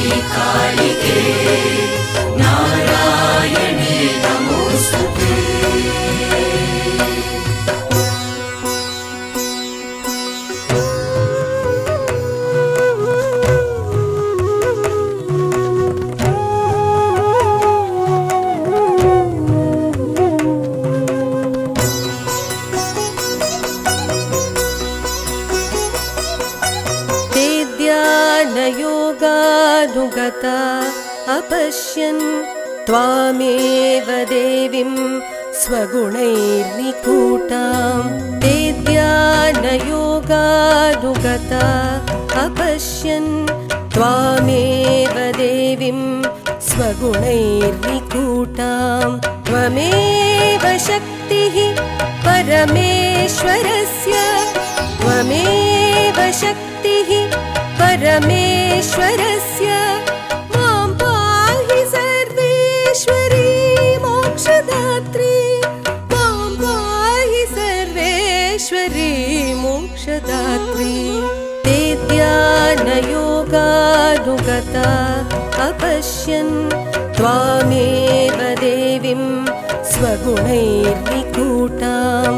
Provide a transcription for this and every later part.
कालिके नारायणे नमोस्तुते। योगानुगता अपश्यन् त्वामेव देवीं स्वगुणैर्निकूटां ते ध्यानयोगानुगता अपश्यन् त्वामेव देवीं स्वगुणैर्निकूटां त्वमेव शक्तिः परमेश्वरस्य त्वमेव शक्तिः परमेश्वरस्य मां पाहि सर्वेश्वरी मोक्षदात्री मां पाहि सर्वेश्वरी मोक्षदात्री ते ध्यानयोगानुगता अपश्यन् त्वामेव देवीं स्वगुणैर्निकूटाम्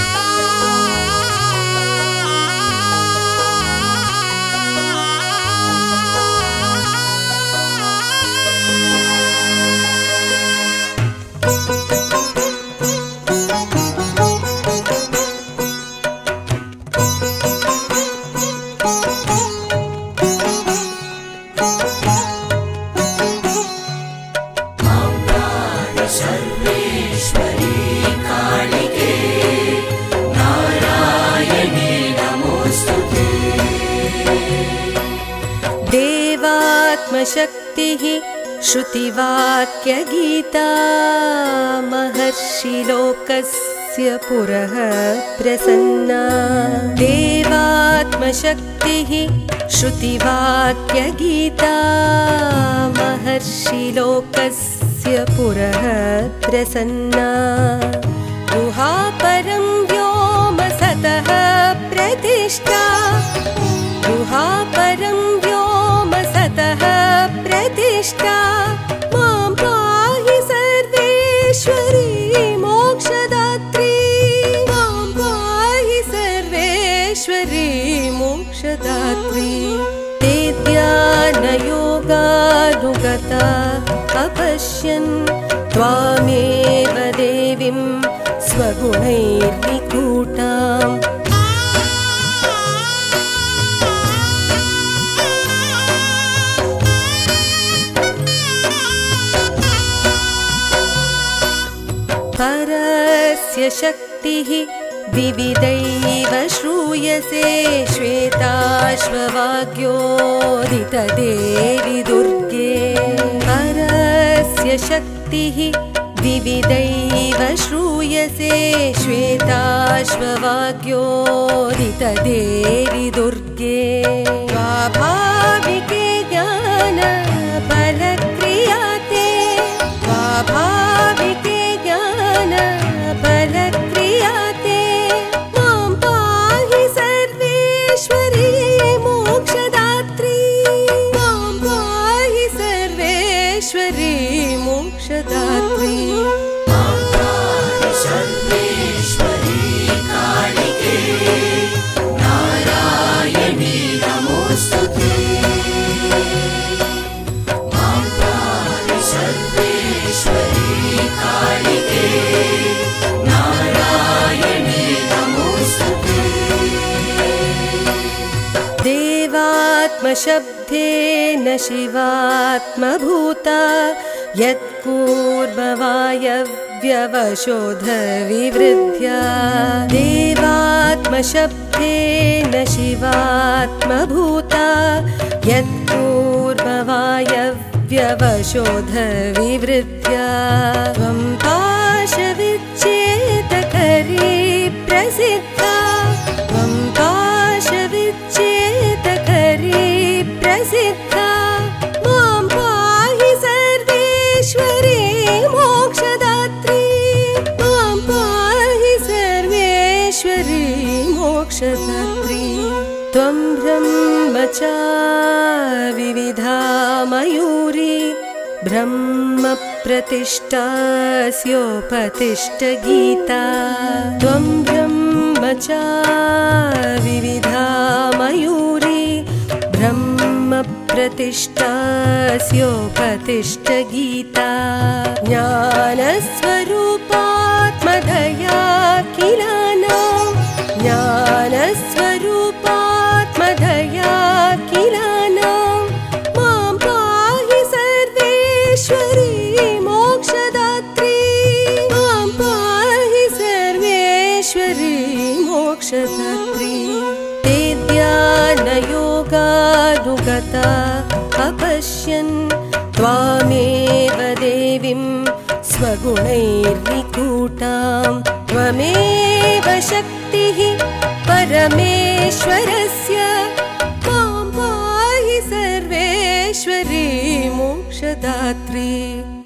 सर्वेश्वरी कालिके नारायणे नमोस्तुते। देवात्मशक्तिः श्रुतिवाक्यगीता महर्षिलोकस्य पुरः प्रसन्ना देवात्मशक्तिः श्रुतिवाक्यगीता महर्षिलोकस्य पुरः प्रसन्ना गुहापरं व्योम सतः प्रतिष्ठा गुहापरं व्योम सतः प्रतिष्ठा मां पाहि सर्वेश्वरी मोक्षदात्री मां पाहि सर्वेश्वरी मोक्षदात्री ते ध्यानयोगानुगता अपश्यन् त्वामेव देवीं स्वगुणैर्निकूटाम् परस्य शक्तिः विविधैव श्रूयसे श्वेताश्ववाग्योदितदेवि दुर्गे परस्य शक्तिः विविधैव श्रूयसे श्वेताश्ववाग्योदितदेवि दुर्गे स्वाभाविके ज्ञानफलक्रियाते स्वाभाविके ज्ञानफलक्रियाते मां पाहि सर्वेश्वरी मोक्षदात्री मां पाहि सर्वेश्वरी मोक्षदात्री सर्वेश्वरी कालिके नारायणे नमोस्तुते। मां पाहि सर्वेश्वरी कालिके नारायणे नमोस्तुते। देवात्मशब्देन शिवात्मभूता यत्कूर्मवायव्यवशोधविवृद्ध्या देवात्मशब्देन शिवात्मभूता यत्कूर्मवायव्यवशोधविवृद्ध्या त्वं पाशविच्छेदकरी प्रसिद्धा त्वं पाशविच्छेदकरी प्रसिद्धा मां पाहि सर्वेश्वरी मोक्षदात्री मां पाहि सर्वेश्वरी मोक्षदात्री त्वं ब्रह्मचा विविधा मयूरी ब्रह्मप्रतिष्ठास्योपतिष्ठ गीता त्वं ब्रह्मचा विविधा मयूरी ब्रह्मप्रतिष्ठास्योपतिष्ठ गीता ज्ञानस्वरूपात्मदया किलानां ज्ञानस्वरूपात्मदया किलानां मां पाहि सर्वेश्वरी मोक्षदात्री मां पाहि सर्वेश्वरी मोक्षदात्री ते ध्यानयोगानुगता अपश्यन् त्वामेव देवीं स्वगुणैर्निकूटां त्वमेव शक्तिः परमेश्वरस्य मां पाहि सर्वेश्वरी मोक्षदात्री।